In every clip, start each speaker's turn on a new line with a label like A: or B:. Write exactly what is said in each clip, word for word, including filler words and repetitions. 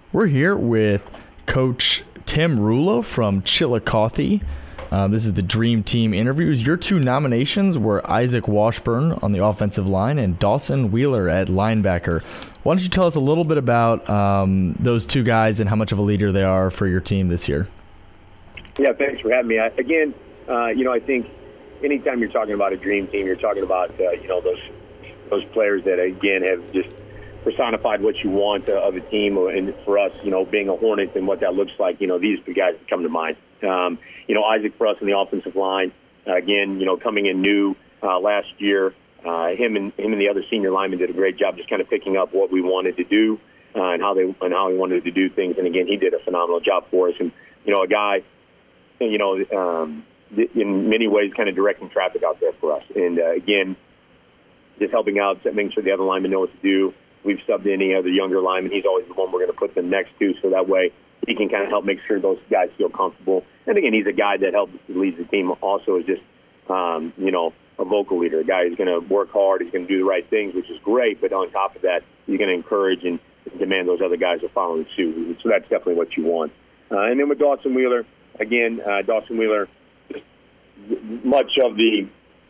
A: We're here with Coach Tim Rulo from Chillicothe. Uh, this is the Dream Team interviews. Your two nominations were Isaac Washburn on the offensive line and Dawson Wheeler at linebacker. Why don't you tell us a little bit about um, those two guys and how much of a leader they are for your team this year?
B: Yeah, thanks for having me. I, again, uh, you know, I think anytime you're talking about a Dream Team, you're talking about, uh, you know, those those players that, again, have just personified what you want uh, of a team. And for us, you know, being a Hornet and what that looks like, you know, these are the guys that come to mind. Um, you know, Isaac for us on the offensive line, uh, again, you know, coming in new uh, last year, uh, him and him and the other senior linemen did a great job just kind of picking up what we wanted to do uh, and how they and how we wanted to do things. And again, he did a phenomenal job for us. And you know, a guy, you know, um, in many ways, kind of directing traffic out there for us. And uh, again, just helping out, making sure the other linemen know what to do. We've subbed any other younger lineman. He's always the one we're going to put them next to, so that way he can kind of help make sure those guys feel comfortable. And again, he's a guy that helps leads the team. Also, is just um, you know a vocal leader, a guy who's going to work hard. He's going to do the right things, which is great. But on top of that, he's going to encourage and demand those other guys are following suit. So that's definitely what you want. Uh, and then with Dawson Wheeler, again, uh, Dawson Wheeler, just much of the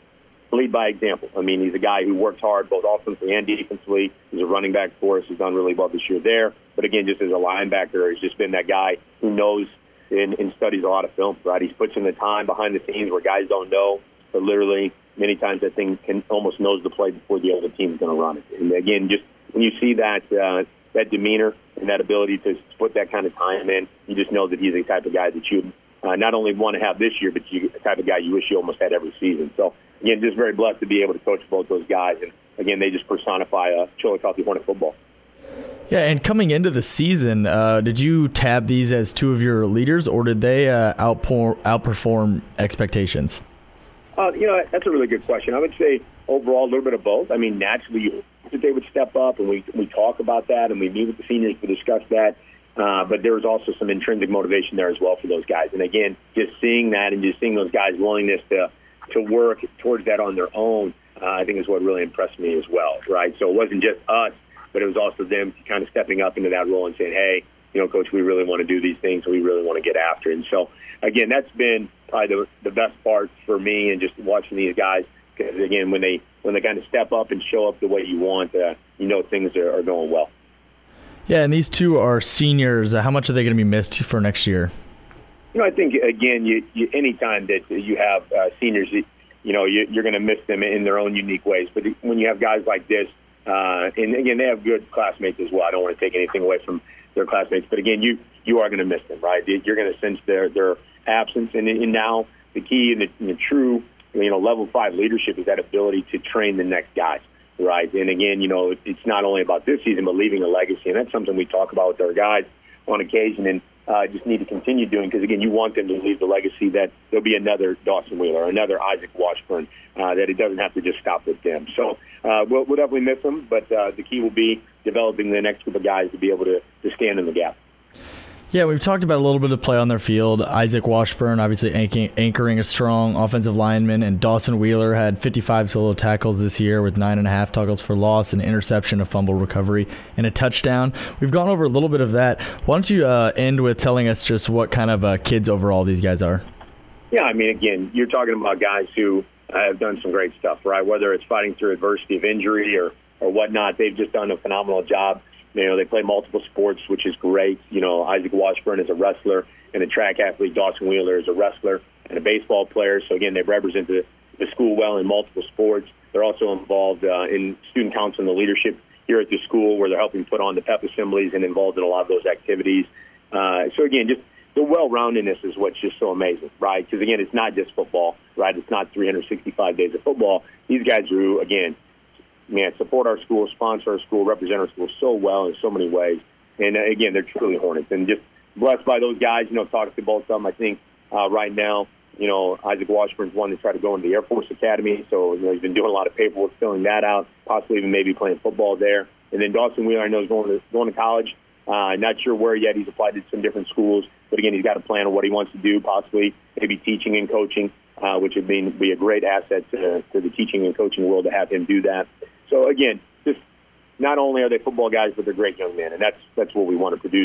B: lead by example. I mean, he's a guy who works hard both offensively and defensively. He's a running back for us. He's done really well this year there. But again, just as a linebacker, he's just been that guy who knows and, and studies a lot of film, right? He puts in the time behind the scenes where guys don't know, but literally many times that thing can almost knows the play before the other team is going to run it. And again, just when you see that uh, that demeanor and that ability to put that kind of time in, you just know that he's the type of guy that you uh, not only want to have this year, but you the type of guy you wish you almost had every season. So again, just very blessed to be able to coach both those guys. And, again, they just personify uh, Chillicothe Hornet football.
A: Yeah, and coming into the season, uh, did you tab these as two of your leaders, or did they uh, outpour, outperform expectations?
B: Uh, you know, that's a really good question. I would say overall a little bit of both. I mean, naturally, you hope that they would step up, and we, we talk about that, and we meet with the seniors to discuss that. Uh, but there was also some intrinsic motivation there as well for those guys. And, again, just seeing that and just seeing those guys' willingness to – to work towards that on their own, uh, I think is what really impressed me as well, right? So it wasn't just us, but it was also them kind of stepping up into that role and saying, hey, you know, Coach, we really want to do these things. We really want to get after it. And so, again, that's been probably the, the best part for me and just watching these guys because, again, when they when they kind of step up and show up the way you want, uh, you know things are, are going well.
A: Yeah, and these two are seniors. Uh, how much are they going to be missed for next year?
B: You know, I think, again, you, you, anytime that you have uh, seniors, you know, you, you're going to miss them in their own unique ways. But when you have guys like this, uh, and, again, they have good classmates as well. I don't want to take anything away from their classmates. But, again, you you are going to miss them, right? You're going to sense their, their absence. And, and now the key in the, in the true, you know, level five leadership is that ability to train the next guys, right? And, again, you know, it's not only about this season but leaving a legacy. And that's something we talk about with our guys on occasion. And Uh, just need to continue doing because, again, you want them to leave the legacy that there'll be another Dawson Wheeler, another Isaac Washburn, uh, that it doesn't have to just stop with them. So uh, we'll, we'll definitely miss them, but uh, the key will be developing the next group of guys to be able to, to stand in the gap.
A: Yeah, we've talked about a little bit of play on their field. Isaac Washburn, obviously anchoring, anchoring a strong offensive lineman, and Dawson Wheeler had fifty-five solo tackles this year with nine and a half tackles for loss, an interception, a fumble recovery, and a touchdown. We've gone over a little bit of that. Why don't you uh, end with telling us just what kind of uh, kids overall these guys are?
B: Yeah, I mean, again, you're talking about guys who uh, have done some great stuff, right? Whether it's fighting through adversity of injury or, or whatnot, they've just done a phenomenal job. You know, they play multiple sports, which is great. You know, Isaac Washburn is a wrestler and a track athlete. Dawson Wheeler is a wrestler and a baseball player. So, again, they represent the, the school well in multiple sports. They're also involved uh, in student council and the leadership here at the school where they're helping put on the pep assemblies and involved in a lot of those activities. Uh, so, again, just the well-roundedness is what's just so amazing, right? Because, again, it's not just football, right? It's not three hundred sixty-five days of football. These guys who, again, man, support our school, sponsor our school, represent our school so well in so many ways. And, uh, again, they're truly Hornets. And just blessed by those guys, you know, talking to both of them. I think uh, right now, you know, Isaac Washburn's one to try to go into the Air Force Academy. So, you know, he's been doing a lot of paperwork, filling that out, possibly even maybe playing football there. And then Dawson Wheeler, I know, is going to, going to college. Uh, not sure where yet. He's applied to some different schools. But, again, he's got a plan of what he wants to do, possibly maybe teaching and coaching, uh, which would be, be a great asset to, to the teaching and coaching world to have him do that. So, again, just not only are they football guys, but they're great young men, and that's that's what we want to produce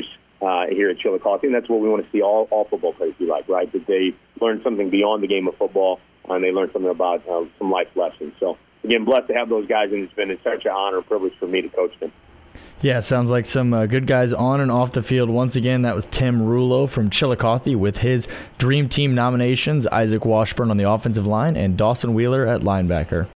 B: uh, here at Chillicothe. And that's what we want to see all, all football players be like, right? That they learn something beyond the game of football, and they learn something about uh, some life lessons. So, again, blessed to have those guys, and it's been such an honor and privilege for me to coach them.
A: Yeah, sounds like some uh, good guys on and off the field. Once again, that was Tim Rulo from Chillicothe with his Dream Team nominations, Isaac Washburn on the offensive line and Dawson Wheeler at linebacker.